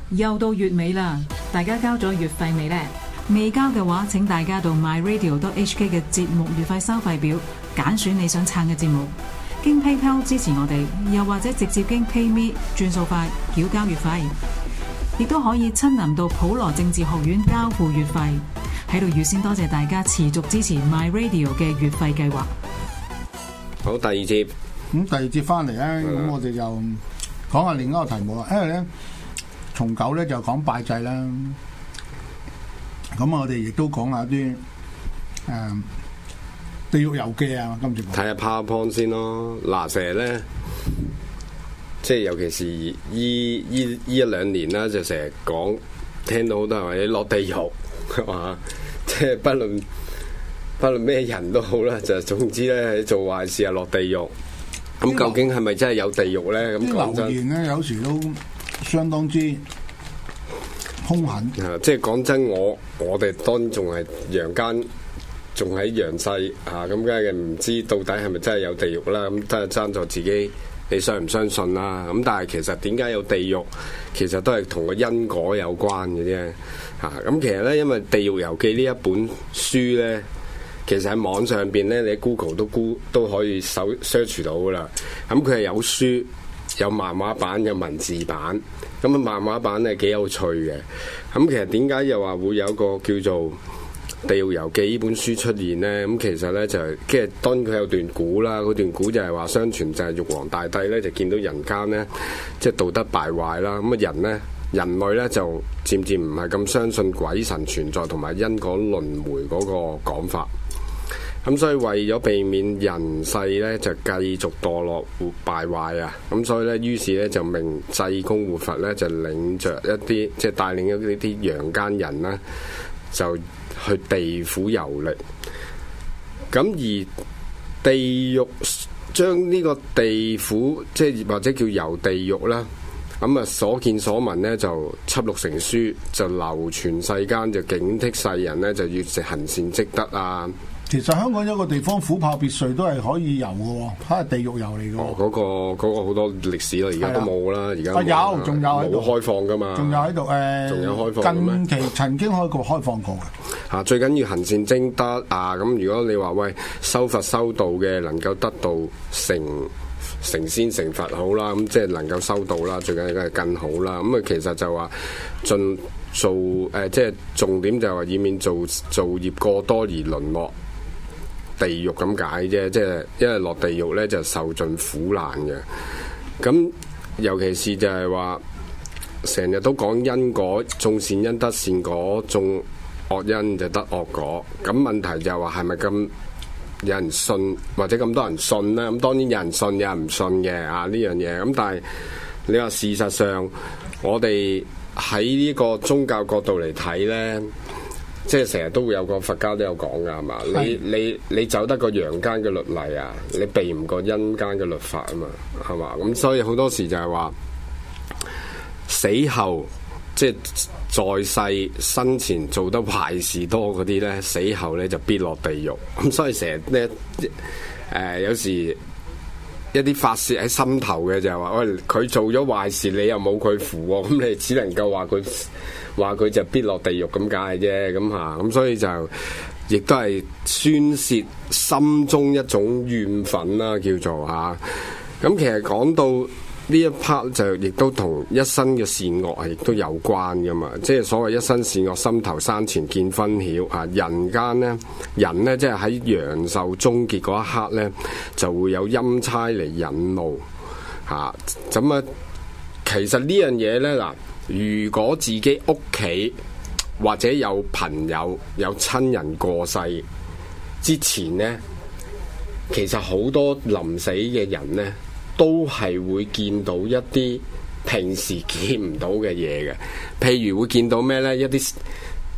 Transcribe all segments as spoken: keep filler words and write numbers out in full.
又到月尾啦，大家交咗月費未呢？未交嘅話，請大家到 my radio dot h k 嘅節目月費收費表揀選你想撐嘅節目，經 PayPal 支持我哋，又或者直接經 PayMe 轉數快繳交月費，亦都可以親臨到普羅政治學院交付月費。喺度預先多謝大家持續支持 My Radio 嘅月費計劃。 好，第二節，咁、 嗯、第二節翻嚟咧，咁、嗯、我哋就講下另一個題目啦。因為咧，從九咧就講拜祭啦，咁我哋亦都講下啲誒、嗯、地獄遊記啊。今次睇下 PowerPoint 先咯。嗱，成日咧，即係尤其是依依依一兩年啦，就成日講，聽到好多人話你落地獄。話即係不論不論咩人都好啦，就總之咧做壞事啊落地獄。咁究竟係咪真係有地獄咧？咁講真，留言咧有時都相當之兇狠。 啊，即係講真，我我哋當然仲係陽間，仲喺陽世啊，咁梗係唔知到底係咪真係有地獄啦？咁真係爭在自己你相唔相信啦。咁但係其實點解有地獄，其實都係同個因果有關嘅啫。嚇、啊！咁其實咧，因為《地獄遊記》呢一本書咧，其實喺網上邊咧，你喺 Google 都 Go 都可以搜 search 到噶啦。咁佢係有書、有漫畫版、有文字版。咁啊，漫畫版係幾有趣嘅。咁其實點解又話會有個叫做《地獄遊記》呢本書出現咧？咁其實咧就係即係當然佢有段古啦，嗰段古就係話相傳就係玉皇大帝咧就見到人間咧即係道德敗壞啦，咁啊人咧。人類咧就漸漸唔係咁相信鬼神存在同埋因果輪迴嗰個講法，咁所以為咗避免人世咧就繼續墮落敗壞啊，咁所以咧於是咧就命濟公活佛咧就領着一啲即係帶領一啲陽間人咧就去地府遊歷，咁而地獄將呢個地府即係或者叫遊地獄啦。咁啊，所見所聞咧就輯錄成書，就流傳世間，就警惕世人咧就要行善積德啊。 其實香港有一個地方虎豹別墅都係可以遊嘅喎，係地獄遊嚟嘅喎。 哦，嗰、嗰個嗰、嗰個好多歷史啦，而家都冇啦，而家啊有，仲有喺度開放噶嘛， 仲有喺度誒，仲、 呃、有開放近期曾經開過開放過嘅。 嚇、啊，最緊要行善積德啊！咁如果你話喂修佛修道嘅能夠得到成。成仙成佛好啦，咁即係能夠收到啦，最緊要係更好啦。咁啊，其實就話盡做誒、呃，即係重點就係話以免做造業過多而淪落地獄咁解啫。即係因為落地獄咧就受盡苦難嘅。咁尤其是就係話成日都講因果，種善因得善果，種惡因就得惡果。咁問題就係話係咪咁？有人信或者咁多人信啦，咁當然有人信有人唔信嘅啊呢樣嘢。咁但係你話事實上，我哋喺呢個宗教角度嚟睇呢，即係成日都會有個佛家都有講噶係嘛？你你你走得個陽間嘅律例啊，你避唔過陰間嘅律法啊嘛，係嘛？咁所以好多時就係話死後即係。在世生前做得壞事多嗰啲呢，死後呢就必落地獄。咁所以成日呢，誒、呃、有時一啲發泄喺心頭嘅就係話，喂，佢做咗壞事，你又冇佢扶喎，咁你只能夠話佢話佢就必落地獄咁解啫。咁嚇，咁所以就亦都係宣洩心中一種怨憤啦，叫做嚇。咁其實講到。呢一 part 就亦都同一生嘅善惡係亦都有關噶嘛，即係所謂一生善惡心頭生前見分曉啊！人間呢，人呢，即係喺陽壽終結嗰一刻呢，就會有陰差嚟引路嚇。咁啊，其實呢樣嘢呢，嗱，如果自己屋企或者有朋友有親人過世之前呢，其實好多臨死嘅人呢，都係會見到一啲平時見唔到嘅嘢嘅，譬如會見到咩呢？一啲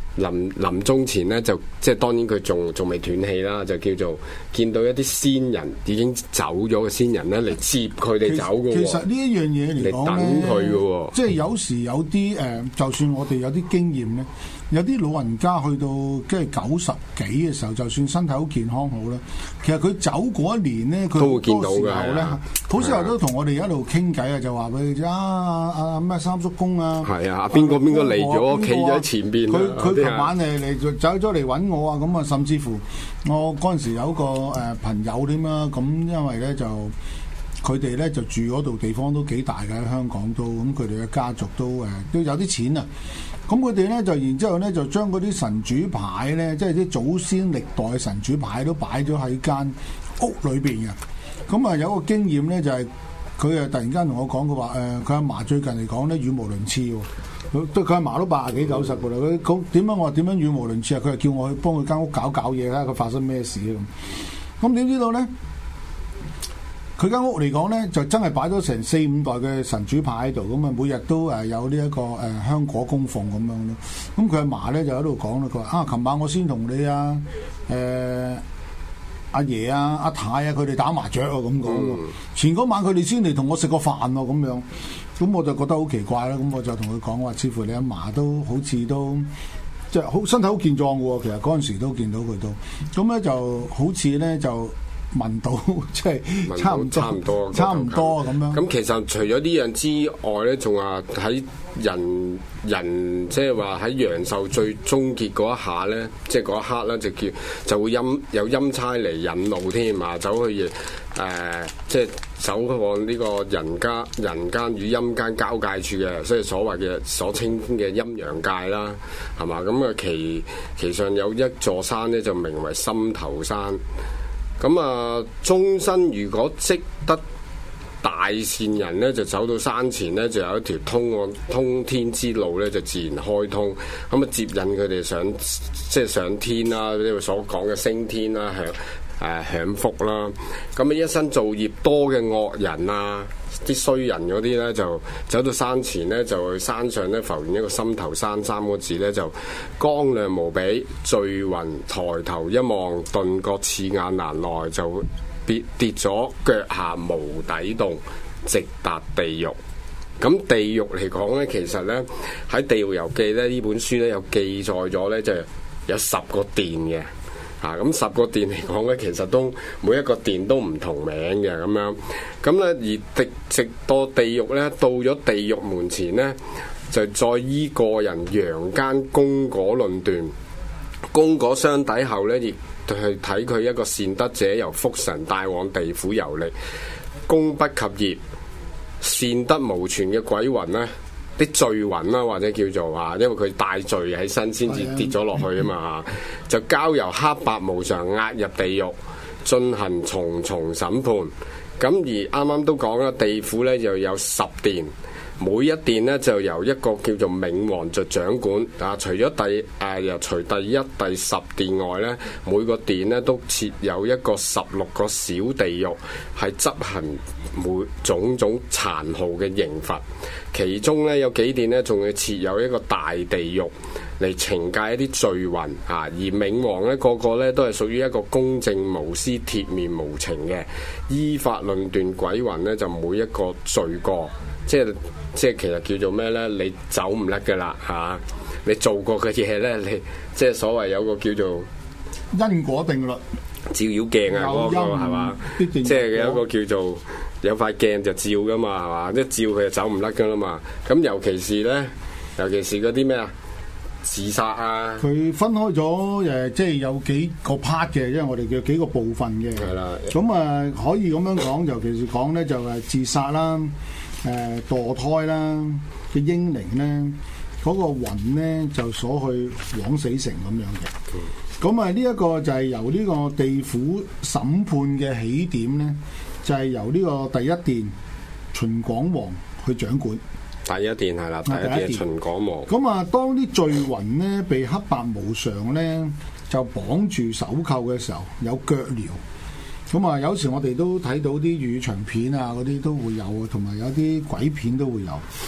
臨臨終前咧，就即係當然佢仲仲未斷氣啦，就叫做見到一啲先人已經走咗嘅先人咧嚟接佢哋走嘅喎。 其實呢一樣嘢嚟講咧， 等佢嘅喎，即係有時有啲誒、呃，就算我哋有啲經驗咧，有啲老人家去到即係九十幾嘅時候，就算身體好健康好啦，其實佢走嗰一年咧，佢都會見到嘅。 好多時候咧，好時候都同我哋一路傾偈啊，就話俾佢知啊啊咩三叔公啊， 係啊，邊個邊個嚟咗，企咗喺前邊。 佢佢琴晚誒嚟走咗嚟揾我啊，咁啊，甚至乎我嗰陣時有個誒朋友添啦，咁因為咧就佢哋咧就住嗰度地方都幾大嘅，喺香港都，咁佢哋嘅家族都誒都有啲錢啊，咁佢哋咧就然之後咧就將嗰啲神主牌咧，即係啲祖先歷代神主牌都擺咗喺間屋裏邊嘅，咁啊有個經驗咧就係佢啊突然間同我講佢話誒佢阿嫲最近嚟講咧語無倫次喎。佢佢阿嫲都八十幾九十噶啦，佢講點樣我話點樣語無倫次啊？佢係叫我去幫佢間屋搞搞嘢啦，佢發生咩事啊咁？咁點知道咧？佢間屋嚟講咧，就真係擺咗成四五代嘅神主牌喺度，咁啊每日都誒有呢、這、一個誒、呃、香果供奉咁樣咯。咁佢阿嫲咧就喺度講啦，佢話啊，琴晚我先同你啊誒。呃阿爺啊、阿太啊，佢哋打麻雀啊咁講喎。前嗰晚佢哋先嚟同我食個飯咯，咁樣。咁我就覺得好奇怪啦。咁我就同佢講話，似乎你阿嫲都好似都即係好身體好健壯嘅喎。其實嗰陣時都見到佢都。咁咧就好似咧就聞到即係差唔多，差唔多，差唔多咁樣。 咁其實除咗呢樣之外咧，仲話喺人人即係話喺陽壽最終結嗰一下咧，即係嗰一刻咧，就叫就會陰有陰差嚟引路添啊，走去誒、呃、即係走往呢個人間人間與陰間交界處嘅，所以所謂嘅所稱嘅陰陽界啦，係嘛？咁啊其其上有一座山咧，就名為心頭山。咁啊，終身如果積得大善人咧，就走到山前咧，就有一條通往通天之路咧，就自然開通。咁啊，接引佢哋上即係上天啦，呢個所講嘅升天啦，享誒、呃、享福啦。咁啊，一生造業多嘅惡人啊，啲衰人嗰啲咧，就走到山前咧，就去山上咧浮現一個心頭山三個字咧，就光亮無比，聚雲抬頭一望，頓覺刺眼難耐，就跌跌咗腳下無底洞，直達地獄。咁地獄嚟講咧，其實咧喺《地獄遊記》咧呢本書咧有記載咗咧，就有十個殿嘅。啊，咁十個殿嚟講咧，其實都每一個殿都唔同名嘅咁樣。咁咧而直直到地獄咧，到咗地獄門前咧，就再依個人陽間功果論斷，功果相抵後咧，亦去睇佢一個善德者由福神帶往地府遊歷，功不及業，善德無存嘅鬼魂咧。啲罪魂啦，或者叫做啊，因為佢帶罪喺身先至跌咗落去啊嘛，就交由黑白無常押入地獄，進行重重審判。咁而啱啱都講啦，地府咧就有十殿，每一殿咧就由一個叫做冥王做掌管。啊，除咗第誒由、啊、除第一、第十殿外咧，每個殿咧都設有一個十六個小地獄，係執行每種種殘酷嘅刑罰。其中咧有幾殿咧，仲要設有一個大地獄嚟懲戒一啲罪魂啊。而冥王咧個個咧都係屬於一個公正無私、鐵面無情嘅，依法論斷鬼魂咧就每一個罪過，即係即係其實叫做咩咧？你走唔甩㗎啦嚇！你做過嘅嘢咧，你即係所謂有個叫做因果定律。 照妖鏡啊，嗰、那個係嘛？即係有一個叫做有塊鏡就照噶嘛，係嘛？一照佢就走唔甩噶啦嘛。咁尤其是咧，尤其是嗰啲咩啊，自殺啊， 佢分開咗誒，即係有幾個 part 嘅，因為我哋叫幾個部分嘅。係啦。咁啊，可以咁樣講，尤其是講咧就係自殺啦、誒、呃、墮胎啦嘅嬰靈咧，嗰、那個魂咧就所去枉死城咁樣嘅。嗯咁啊，呢一個就係由呢個地府審判嘅起點咧，就係、是、由呢個第一殿秦廣王去掌管。 第一殿係啦，第一殿係秦廣王。 咁啊，當啲罪魂咧被黑白無常咧就綁住手扣嘅時候，有腳鐐。咁啊，有時我哋都睇到啲粵語長片啊，嗰啲都會有啊，同埋有啲鬼片都會有。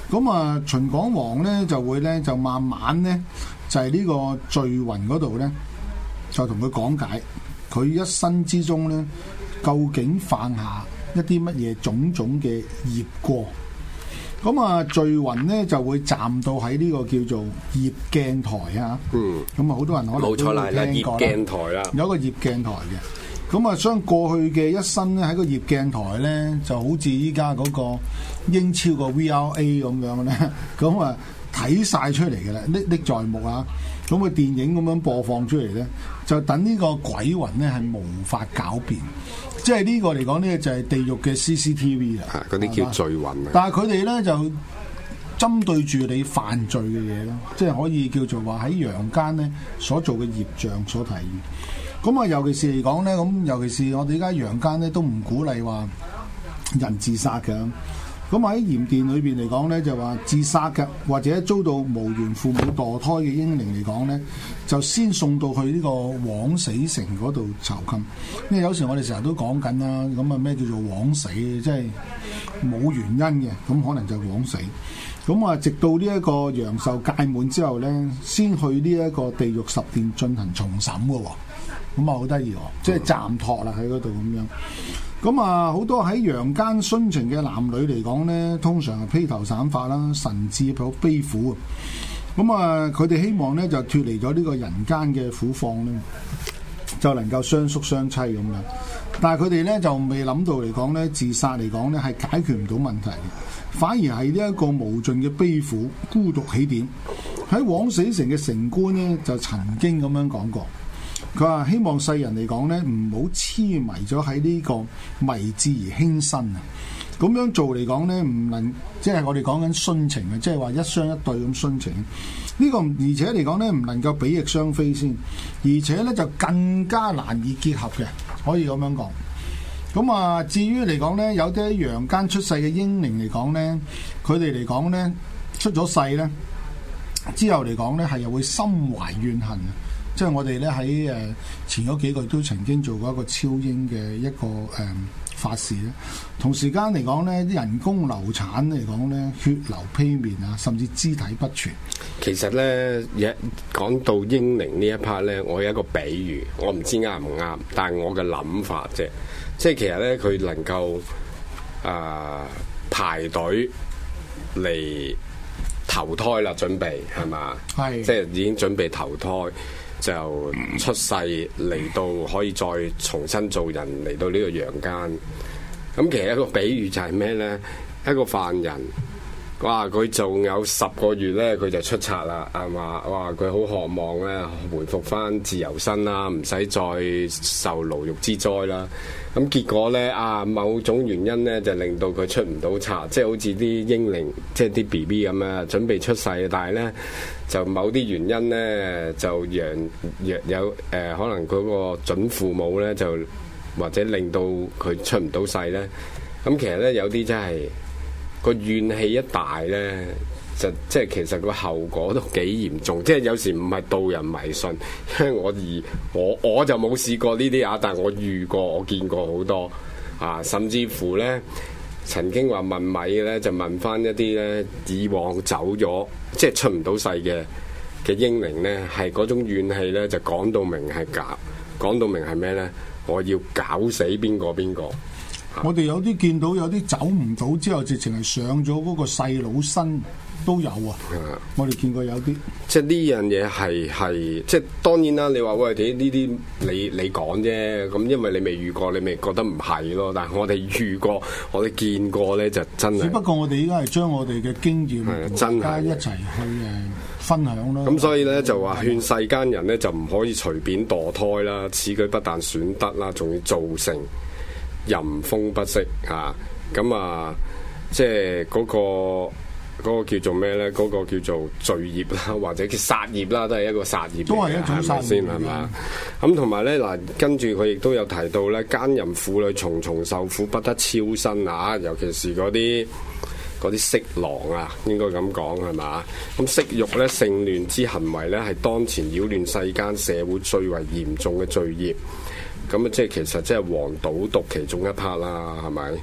咁啊，秦廣王咧就會咧就慢慢咧就係、是、呢個聚雲嗰度咧，就同佢講解佢一生之中咧究竟犯下一啲乜嘢種種嘅業過。咁啊，聚雲咧就會站到喺呢個叫做業鏡台啊。嗯。咁啊，好多人可能都聽過啦。 業鏡台啦， 有一個業鏡台嘅。咁啊，將過去嘅一生咧喺個業鏡台咧，就好似依家嗰個英超個 V R A 咁樣咧，咁啊睇晒出嚟嘅啦，歷歷在目啊！咁個電影咁樣播放出嚟咧，就等呢個鬼魂咧係無法狡辯，即係呢個嚟講咧就係地獄嘅 C C T V 啦， 嗰啲叫聚雲啊。 但係佢哋咧就針對住你犯罪嘅嘢咯，即係可以叫做話喺陽間咧所做嘅業障所體現。咁啊，尤其是嚟講咧，咁尤其是我哋而家陽間咧都唔鼓勵話人自殺嘅。咁喺鹽殿裏邊嚟講咧，就話自殺嘅或者遭到無緣父母墮胎嘅嬰靈嚟講咧，就先送到去呢個枉死城嗰度囚禁。因為有時我哋成日都講緊啦，咁啊咩叫做枉死？即係冇原因嘅，咁可能就枉死。咁啊，直到呢一個陽壽屆滿之後咧，先去呢一個地獄十殿進行重審嘅喎。咁啊，好得意喎，即係暫託啦喺嗰度咁樣。咁啊，好多喺陽間殉情嘅男女嚟講呢，通常係披頭散髮啦，神志好悲苦啊。咁啊，佢哋希望呢就脫離咗呢個人間嘅苦況呢，就能夠相宿相棲咁樣。但係佢哋呢就未諗到嚟講呢，自殺嚟講呢係解決唔到問題嘅，反而係呢一個無盡嘅悲苦、孤獨起點。喺枉死城嘅城官呢，就曾經咁樣講過。佢話希望世人嚟講咧，唔好痴迷咗喺呢個迷志而輕生啊！咁樣做嚟講咧，唔能即係我哋講緊殉情啊，即係話一雙一對咁殉情。呢、這個而且嚟講咧，唔能夠比翼雙飛先，而且咧就更加難以結合嘅，可以咁樣講。咁啊，至於嚟講咧，有啲喺陽間出世嘅嬰靈嚟講咧，佢哋嚟講咧出咗世咧之後嚟講咧，係又會心懷怨恨。即係我哋咧喺誒前嗰幾個月都曾經做過一個超英嘅一個誒、呃、法事咧，同時間嚟講咧，啲人工流產嚟講咧，血流披面啊，甚至肢體不全。 其實咧，一講到嬰靈呢一 part 咧，我有一個比喻，我唔知啱唔啱，但係我嘅諗法啫。即係其實咧，佢能夠啊、呃、排隊嚟投胎啦，準備係嘛？係，即係已經準備投胎。就出世嚟到可以再重新做人嚟到呢個陽間。咁其實一個比喻就係咩呢？一個犯人，哇！佢仲有十個月呢，佢就出冊啦，係嘛？哇！佢好渴望咧回復翻自由身啦，唔使再受牢獄之災啦。咁結果呢，啊，某種原因呢，就令到佢出唔到冊，即係好似啲嬰靈，即係啲 B B 咁啊，準備出世，但係呢，就某啲原因呢，就讓若有誒、呃，可能嗰個準父母呢，就或者令到佢出唔到世呢。咁其實呢，有啲真係個怨氣一大呢，就即係其實個後果都幾嚴重。即係有時唔係導人迷信，因為我而我我就冇試過呢啲啊，但係我遇過，我見過好多啊，甚至乎呢，曾經話問米嘅呢，就問翻一啲呢以往走咗即係出唔到世嘅嘅嬰靈呢，係嗰種怨氣呢，就講到明係搞，講到明係咩呢？我要搞死邊個邊個。 我哋有啲見到有啲走唔到之後，直情係上咗嗰個細佬身都有啊！的我哋見過有啲， 即係呢樣嘢係係即係當然啦。你話喂，啲呢啲你你講啫，咁因為你未遇過，你咪覺得唔係咯。但係我哋遇過，我哋見過咧，就真係。只不過我哋依家係將我哋嘅經驗同大家一齊去誒分享咯。 咁所以咧就話勸世間人咧就唔可以隨便墮胎啦，此舉不但損德啦，仲要造成淫風不息嚇，咁啊，即係嗰個嗰個叫做咩咧？嗰個叫做罪業啦，或者叫殺業啦，都係一個殺業， 都係一種殺業先係嘛？ 咁同埋咧嗱，跟住佢亦都有提到咧，奸淫婦女重重受苦，不得超生啊！尤其是嗰啲嗰啲色狼啊，應該咁講係嘛？咁色欲咧、性亂之行為咧，係當前擾亂世間社會最為嚴重嘅罪業。咁啊，即係其實即係黃賭毒其中一 part 啦，係咪？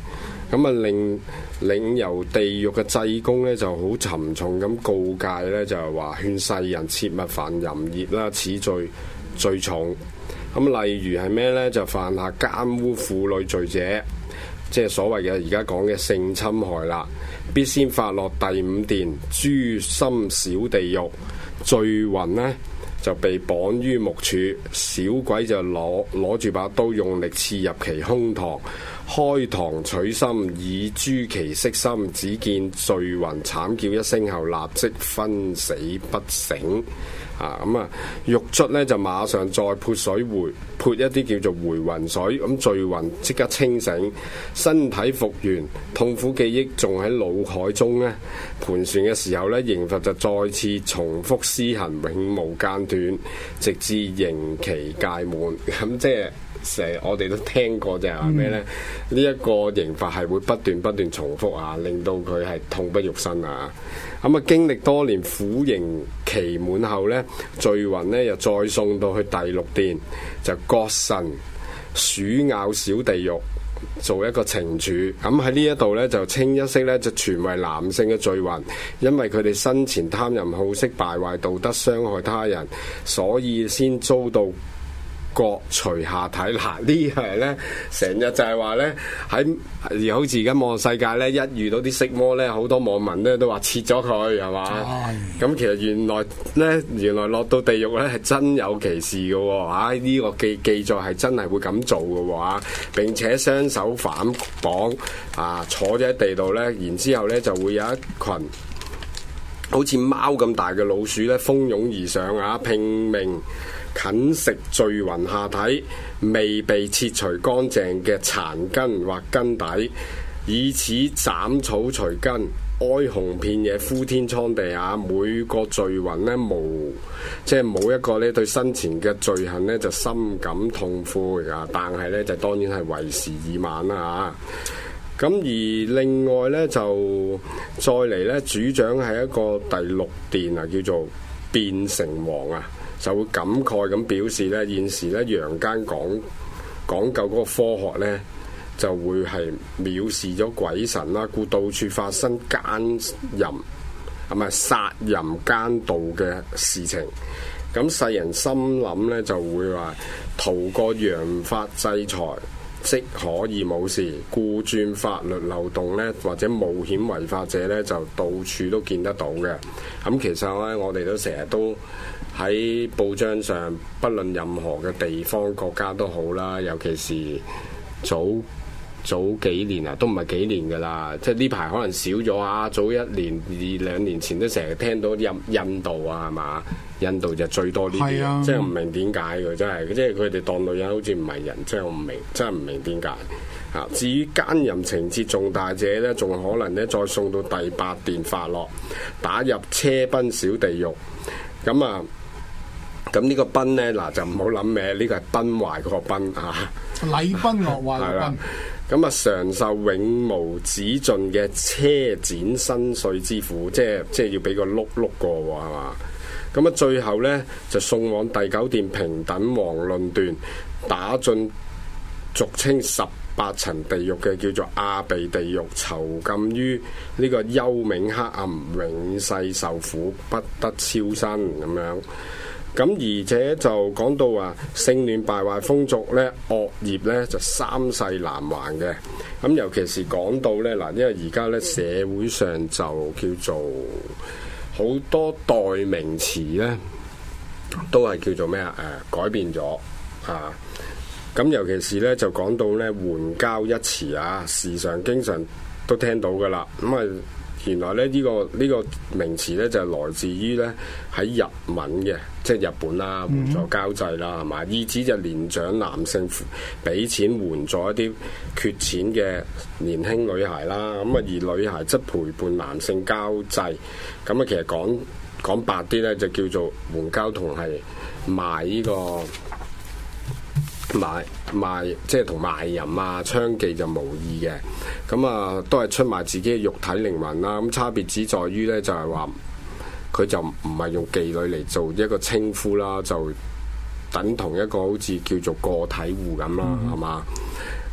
咁啊令領由地獄嘅濟公咧就好沉重咁告誡咧，就係話勸世人切勿犯淫業啦，此罪最重。咁例如係咩咧？就犯下奸污婦女罪者，即係所謂嘅而家講嘅性侵害啦，必先發落第五殿誅心小地獄，罪魂呢就被綁於木柱，小鬼就攞攞住把刀用力刺入其胸膛，開膛取心，以誅其色心。只見罪魂慘叫一聲後，立即昏死不醒。啊，咁啊，獄卒咧就馬上再潑水回潑一啲叫做回魂水，咁罪魂即刻清醒，身體復原，痛苦記憶仲喺腦海中咧盤旋嘅時候咧，刑罰就再次重複施行，永無間斷，直至刑期屆滿。咁即係成日我哋都聽過就係話咩咧？呢一、嗯、個刑罰係會不斷不斷重複啊，令到佢係痛不欲生啊！咁啊，經歷多年苦刑期滿後呢，罪魂呢又再送到去第六殿，就割腎鼠咬小地獄，做一個懲處。咁喺呢一度呢，就清一色呢，就全為男性嘅罪魂，因為佢哋生前貪淫好色，敗壞道德，傷害他人，所以先遭到割除下體。嗱，呢係咧成日就係話咧喺而好似而家網絡世界咧，一遇到啲色魔咧，好多網民咧都話切咗佢係嘛？咁其實原來咧，原來落到地獄咧係真有其事嘅喎。啊，呢個記記載係真係會咁做嘅喎啊！並且雙手反綁啊，坐咗喺地度咧，然之後咧就會有一群好似貓咁大嘅老鼠咧，蜂擁而上啊，拼命啃食罪魂下體未被切除乾淨嘅殘根或根底，以此斬草除根，哀鴻遍野，呼天蒼地啊！每個罪魂呢，無即係冇一個呢對生前嘅罪行呢，就深感痛悔啊！但係呢，就當然係為時已晚啦嚇。咁而另外呢，就再嚟呢，主掌係一個第六殿啊，叫做變成王啊。就會感慨咁表示咧，現時咧陽間講講究嗰個科學咧，就會係藐視咗鬼神啦，故到處發生奸淫，係咪殺淫奸盜嘅事情？咁世人心諗咧，就會話逃過陽法制裁，即可以冇事，故鑽法律漏洞咧，或者冒險違法者咧，就到處都見得到嘅。咁其實咧，我哋都成日都喺報章上，不論任何嘅地方國家都好啦，尤其是早早幾年啊，都唔係幾年噶啦，即係呢排可能少咗啊。早一年、二兩年前都成日聽到印印度啊，係嘛？印度就最多呢啲，啊、即係唔明點解嘅，真係，即係佢哋當女人好似唔係人，真係我唔明，真係唔明點解。啊，至於奸淫情節重大者呢，仲可能呢再送到第八殿發落，打入車奔小地獄。咁啊〜咁呢個奔呢，嗱就唔好諗咩，呢、這個係崩壞嗰個崩啊！ 禮崩樂壞嘅崩。 咁啊，常受永無止盡嘅車展身碎之苦，即係即係要俾個碌碌過喎，係嘛？咁啊，最後呢，就送往第九殿平等王論斷，打進俗稱十八層地獄嘅叫做阿鼻地獄，囚禁於呢個幽冥黑暗，永世受苦，不得超生咁樣。咁而且就講到話性亂敗壞風俗咧，惡業咧就三世難還嘅。咁尤其是講到咧嗱，因為而家咧社會上就叫做好多代名詞咧，都係叫做咩啊？誒改變咗啊！咁尤其是咧就講到咧援交一詞啊，時常經常都聽到噶啦。咁啊〜原來咧呢、這個呢、這個名詞咧就係、是、來自於咧喺日文嘅，即係日本啦，援助交際啦，係嘛、嗯？意指就年長男性俾錢援助一啲缺錢嘅年輕女孩啦。咁啊，而女孩則陪伴男性交際。咁啊，其實講講白啲咧，就叫做援交同係賣呢、這個。賣賣即係同賣淫啊、娼妓就無異嘅，咁啊都係出賣自己嘅肉體靈魂啦。咁差別只在於呢，就係話佢就唔係用妓女嚟做一個稱呼啦，就等同一個好似叫做個體戶咁啦，係嘛、嗯？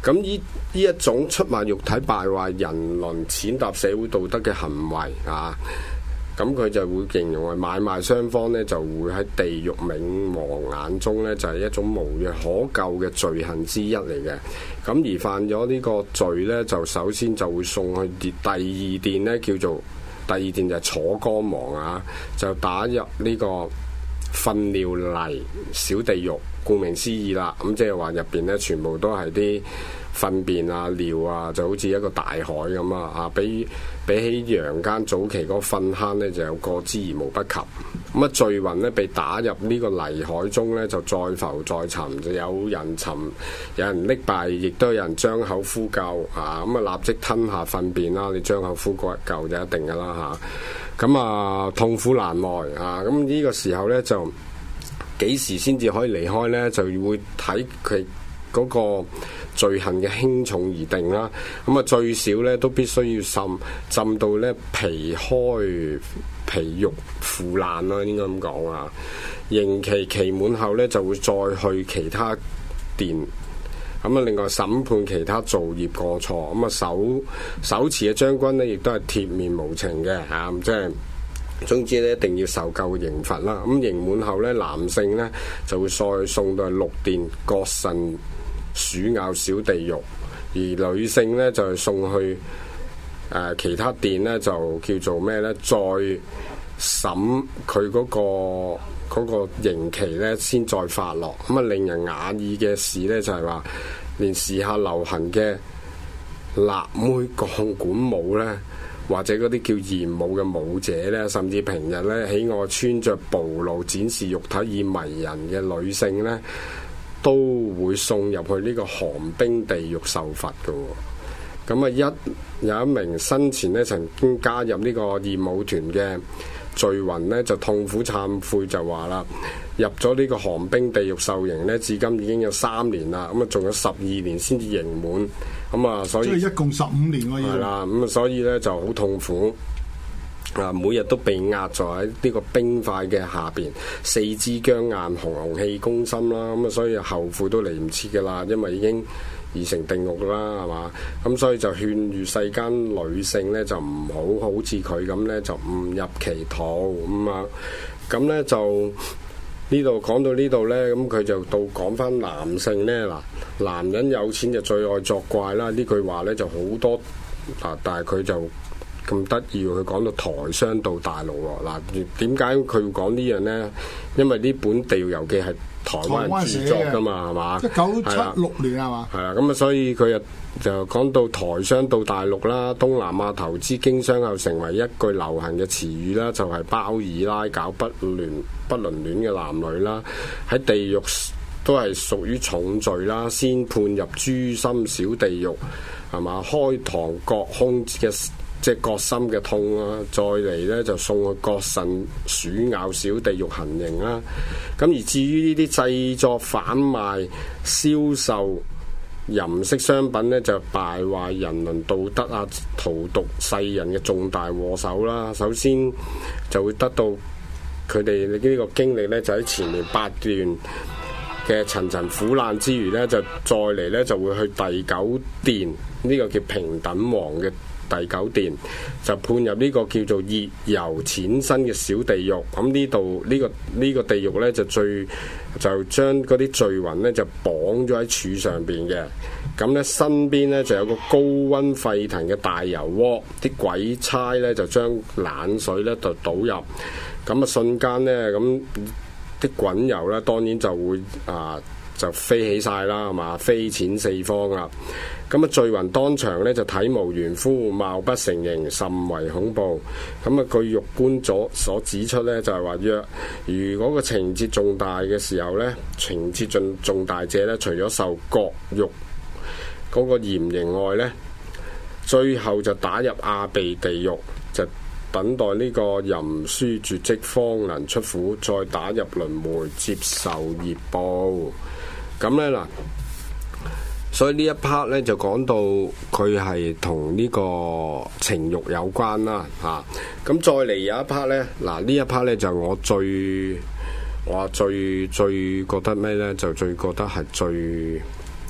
咁呢呢一種出賣肉體、敗壞人倫、踐踏社會道德嘅行為啊，咁佢就會形容為買賣雙方呢就會喺地獄冥王眼中呢就係、是、一種無藥可救嘅罪行之一嚟嘅。咁而犯咗呢個罪呢，就首先就會送去第二殿呢，叫做第二殿就係楚江王啊，就打入呢個糞尿泥小地獄。顧名思義啦，咁即係話入邊呢全部都係啲糞便啊、尿啊，就好似一個大海咁啊！啊，比比起陽間早期嗰個糞坑呢，就有過之而無不及。咁啊，罪魂呢被打入呢個泥海中呢，就再浮再沉，就有人尋，有人溺斃，亦都有人張口呼救啊！咁啊，立即吞下糞便啦，你張口呼救就一定噶啦嚇。咁啊，痛苦難耐啊！咁呢個時候呢，就幾時先至可以離開呢？就會睇佢嗰個罪行嘅輕重而定啦。咁啊，最少呢都必須要浸浸到呢皮開皮肉腐爛啦，應該咁講啊。刑期期滿後呢，就會再去其他殿。咁啊，另外審判其他造業過錯。咁啊，手手持嘅將軍呢，亦都係鐵面無情嘅嚇，即係。總之咧，一定要受夠刑罰啦。咁刑滿後咧，男性咧就會再送到六殿割腎鼠咬小地獄，而女性咧就係送去誒、呃、其他殿咧，就叫做咩咧？再審佢嗰個嗰個刑期咧，先再發落。咁啊，令人訝異嘅事咧，就係話連時下流行嘅辣妹鋼管舞咧。或者嗰啲叫豔舞嘅舞者呢，甚至平日呢喜愛穿着暴露展示肉體以迷人嘅女性呢，都會送入去呢個寒冰地獄受罰嘅。咁啊，一有一名生前呢曾經加入呢個豔舞團嘅罪魂呢，就痛苦懺悔就話啦，入咗呢個寒冰地獄受刑呢，至今已經有三年啦，咁啊仲有十二年先至刑滿。咁啊，所以即係一共十五年喎，要係啦，咁啊，所以咧就好痛苦啊！每日都被壓在喺呢個冰塊嘅下邊，四肢僵硬，寒氣攻心啦。咁啊，所以後悔都嚟唔切噶啦，因為已經已成定獄啦，係嘛？咁所以就勸喻世間女性咧，就唔好好似佢咁咧，就誤入歧途咁啊！咁咧就。呢度講到呢度呢，咁佢就到講翻男性呢。嗱，男人有錢就最愛作怪啦。呢句話呢就好多啊，但係佢就咁得意，佢講到台商到大陸喎。嗱，點解佢會講呢樣呢？因為呢本《地獄遊記》係台灣人著作噶嘛，係嘛？一九七六年係嘛？係啦，咁啊，所以佢又就講到台商到大陸啦，東南亞投資經商後成為一句流行嘅詞語啦，就係、是、包二奶搞不倫不倫戀嘅男女啦，喺地獄都係屬於重罪啦，先判入誅心小地獄係嘛，開膛割胸嘅。即係割心嘅痛啦，再嚟呢就送去割腎鼠咬小地獄行刑啦。咁而至於呢啲製作、販賣、銷售淫色商品呢，就敗壞人倫道德啊，荼毒世人嘅重大禍首啦。首先就會得到佢哋呢個經歷呢，就喺前面八段嘅層層苦難之餘呢，就再嚟呢就會去第九殿，呢、這個叫平等王嘅。第九殿就判入呢個叫做熱油淺身嘅小地獄，咁呢度呢個呢、這個地獄呢，就最就將嗰啲罪魂呢，就綁咗喺柱上邊嘅，咁呢，身邊呢，就有個高溫沸騰嘅大油鍋，啲鬼差呢，就將冷水呢，就倒入，咁啊瞬間呢，咁啲滾油呢，當然就會啊就飛起晒啦，係嘛，飛濺四方啊！咁啊，罪魂當場咧就體無完膚，貌不成形，甚為恐怖。咁啊，據獄官所所指出咧，就係話若如果個情節重大嘅時候咧，情節重重大者咧，除咗受割肉嗰個嚴刑外咧，最後就打入阿鼻地獄，就等待呢個淫書絕跡方能出苦，再打入輪迴接受業報。咁咧嗱。所以呢一 part 咧就講到佢係同呢個情慾有關啦，嚇、啊。咁再嚟有一 part 咧，嗱呢一 part 咧就我最我最最覺得咩咧？就最覺得係最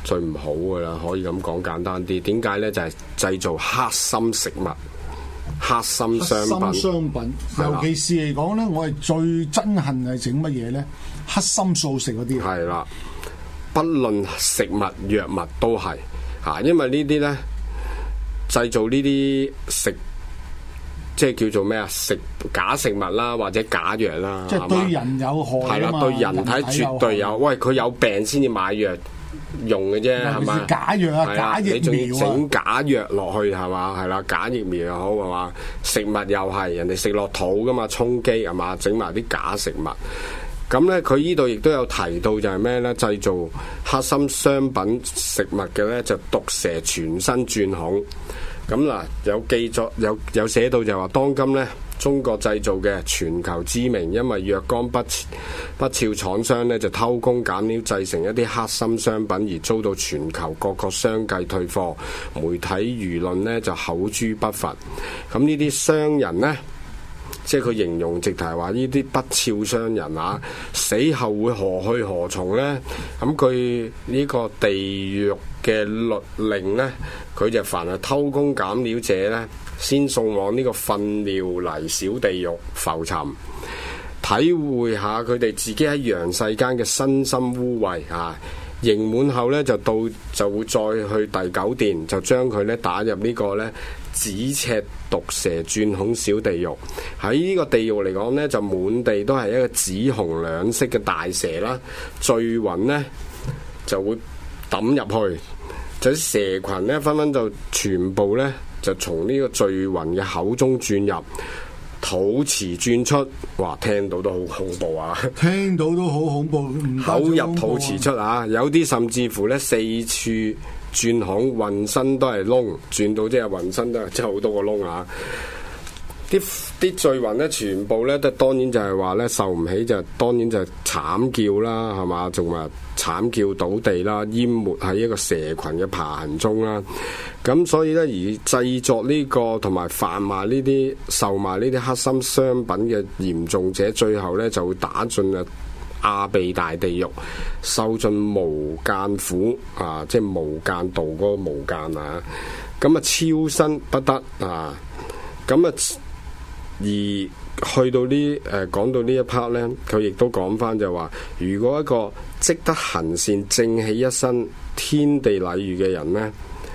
最唔好噶啦，可以咁講簡單啲。點解呢？就係、是、製造黑心食物、黑心商品。 黑心商品，尤其是嚟講呢，我係最憎恨係整乜嘢呢？黑心素食嗰啲。 係啦，不論食物、藥物都係嚇，因為呢啲呢，製造呢啲食。即係叫做咩啊？食假食物啦，或者假藥啦， 即係對人有害啊嘛。 係啦，對人體絕對有。喂，佢有病先至買藥用嘅啫，係嘛？ 假藥啊，假疫苗啊， 你仲要整假藥落去係嘛？係啦，假疫苗又好係嘛？食物又係人哋食落肚噶嘛，充飢係嘛？整埋啲假食物。咁咧，佢呢度亦都有提到就係咩咧？製造黑心商品食物嘅咧，就毒蛇全身鑽孔。咁嗱，有記載有有寫到就話，當今咧中國製造嘅全球知名，因為若干不不肖廠商咧就偷工減料製成一啲黑心商品，而遭到全球各個商界退貨，媒體輿論咧就口誅筆伐。咁呢啲商人呢，即係佢形容直頭話呢啲不肖商人啊，死後會何去何從呢？咁佢呢個地獄嘅律令呢，佢就凡係偷工減料者呢，先送往呢個糞尿泥小地獄浮沉，體會下佢哋自己喺陽世間嘅身心污穢啊！刑滿後呢，就到就會再去第九殿，就將佢呢打入呢個呢紫赤毒蛇鑽孔小地獄。喺呢個地獄嚟講呢，就滿地都係一個紫紅兩色嘅大蛇啦，聚雲呢就會抌入去，就啲蛇群呢，紛紛就全部呢，就從呢個聚雲嘅口中鑽入，肚臍鑽出。哇，聽到都好恐怖啊！ 聽到都好恐怖， 口入肚臍出啊！有啲甚至乎呢，四處鑽孔，渾身都係窿，鑽到即係渾身都係即係好多個窿啊！啲啲聚雲咧，全部咧都當然就係話咧受唔起，就當然就係慘叫啦，係嘛？仲話慘叫倒地啦，淹沒喺一個蛇群嘅爬行中啦。咁所以咧，而製作呢個同埋販賣呢啲、售賣呢啲黑心商品嘅嚴重者，最後咧就會打進啊亞庇大地獄，受盡無間苦啊！即係無間道嗰個無間啊！咁啊超生不得啊！咁啊〜而去到呢誒講到呢一 part 呢，佢亦都講翻就話，如果一個積德行善、正氣一身、天地禮遇嘅人呢，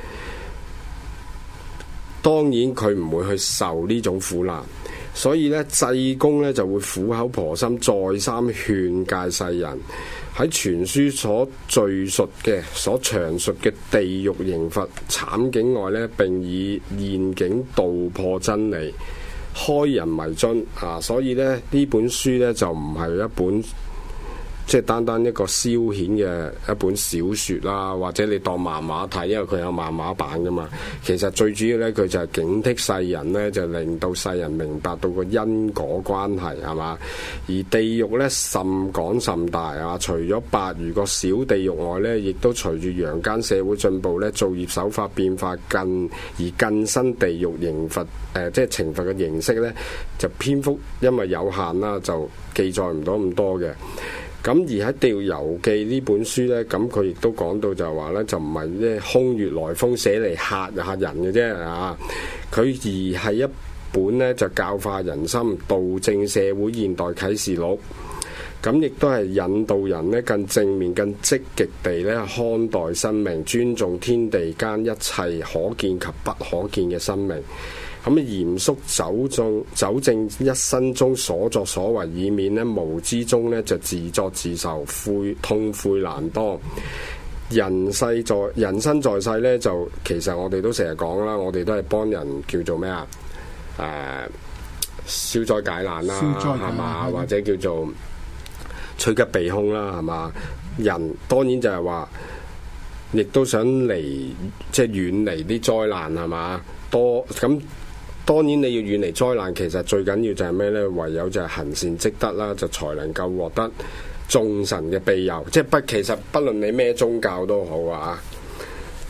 當然佢唔會去受呢種苦難，所以呢，濟公呢就會苦口婆心再三勸誡世人喺全書所敘述嘅、所詳述嘅地獄刑罰慘境外呢，並以現景道破真理，開人迷津啊！所以咧呢本書咧就唔係一本即係單單一個消遣嘅一本小説啦，或者你當漫畫睇，因為佢有漫畫版噶嘛。其實最主要咧，佢就係警惕世人咧，就令到世人明白到個因果關係係嘛。而地獄咧甚廣甚大啊！除咗百餘個小地獄外咧，亦都隨住陽間社會進步咧，造業手法變化更而更新地獄刑罰誒、呃，即係懲罰嘅形式咧，就篇幅因為有限啦，就記載唔到咁多嘅。咁而喺《地獄遊記》呢本書呢，咁佢亦都講到就係話呢，就唔係咧空穴來風寫嚟嚇嚇人嘅啫啊！佢而係一本呢，就教化人心、導正社會現代啟示錄。咁亦都係引導人呢更正面、更積極地咧看待生命，尊重天地間一切可見及不可見嘅生命。咁嚴肅糾正糾正一生中所作所為，以免咧無知中咧就自作自受，悔痛悔難當。人世在人生在世咧，就其實我哋都成日講啦，我哋都係幫人叫做咩啊？誒、呃，消災解難啦，係嘛？或者叫做趨吉避凶啦，係嘛？人當然就係話，亦都想離即係遠離啲災難，係嘛？多咁。當然你要遠離災難，其實最緊要就係咩呢？唯有就係行善積德啦，就才能夠獲得眾神嘅庇佑。即係不其實不論你咩宗教都好啊，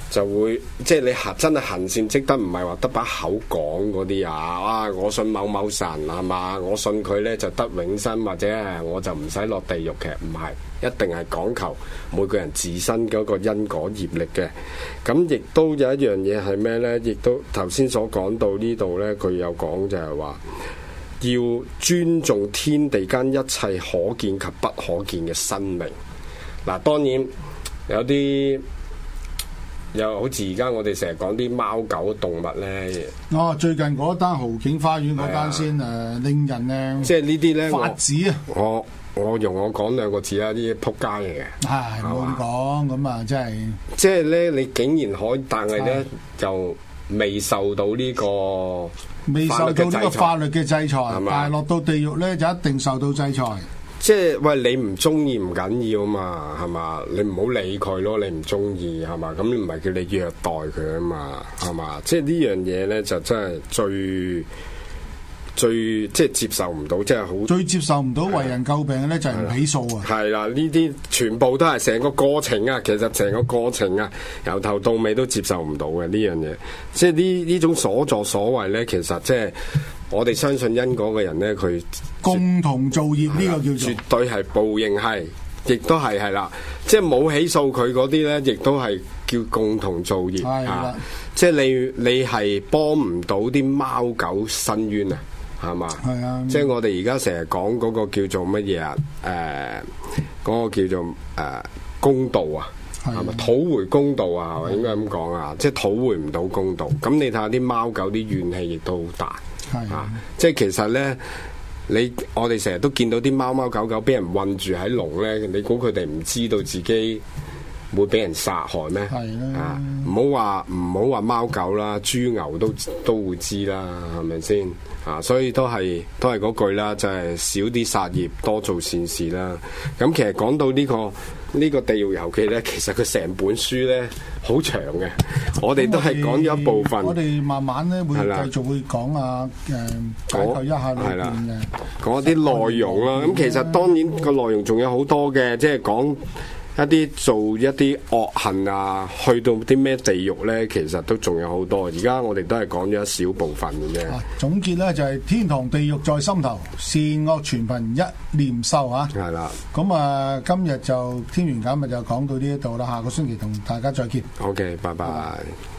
就會即係你行真係行善積德，唔係話得把口講嗰啲啊！啊，我信某某神係嘛，我信佢咧就得永生，或者係我就唔使落地獄嘅，唔係，一定係講求每個人自身嗰個因果業力嘅。咁亦都有一樣嘢係咩咧？亦都頭先所講到呢度咧，佢有講就係話要尊重天地間一切可見及不可見嘅生命。嗱，當然有啲。又好似而家我哋成日講啲貓狗動物咧， 哦，最近嗰單豪景花園嗰單先誒、啊、令人咧， 即係呢啲咧， 發指啊！ 我我用我講兩個字啦，啲仆街嚟嘅， 係冇咁講，咁啊真係， 即係咧你竟然可以，但係咧就未受到呢個未受到呢個法律嘅制裁，但係落到地獄咧就一定受到制裁。 即係喂，你唔中意唔緊要啊嘛，係嘛？你唔好理佢咯，你唔中意係嘛？咁唔係叫你虐待佢啊嘛，係嘛？即係呢樣嘢咧，就真係最最即係接受唔到，即係好最接受唔到為人詬病嘅咧，就係唔起訴啊！ 係啦，呢啲全部都係成個過程啊，其實成個過程啊，由頭到尾都接受唔到嘅呢樣嘢。即係呢呢種所作所為咧，其實即係。我哋相信因果嘅人咧，佢共同造業呢個叫做絕對係報應，係亦都係係啦，即係冇起訴佢嗰啲咧，亦都係叫共同造業嚇。即係你你係幫唔到啲貓狗伸冤啊，係嘛？係啊！即係我哋而家成日講嗰個叫做乜嘢啊？誒、呃，嗰、嗰個叫做誒、呃、公道啊！係咪討回公道啊？應該咁講啊！即係討回唔到公道，咁你睇下啲貓狗啲怨氣亦都好大。係啊，即係其實咧，你我哋成日都見到啲貓貓狗狗俾人困住喺籠咧，你估佢哋唔知道自己會俾人殺害咩？係啦，啊，唔好話唔好話貓狗啦，豬牛都都會知啦，係咪先？啊，所以都係都係嗰句啦，就係、是、少啲殺業，多做善事啦。咁其實講到呢、這個呢、這個地獄遊記咧，其實佢成本書咧好長嘅，我哋都係講咗一部分。我哋慢慢咧會繼續會講啊，誒解構一下裏邊嘅講一啲內容啦。咁其實當然個內容仲有好多嘅，即係講。一啲做一啲惡行啊，去到啲咩地獄咧，其實都仲有好多。而家我哋都係講咗一小部分嘅啫。總結咧就係、是、天堂地獄在心頭，善惡全憑一念修嚇。係啦。咁啊，今日就天玄解密就講到呢一度啦，下個星期同大家再見。OK，拜拜。拜拜。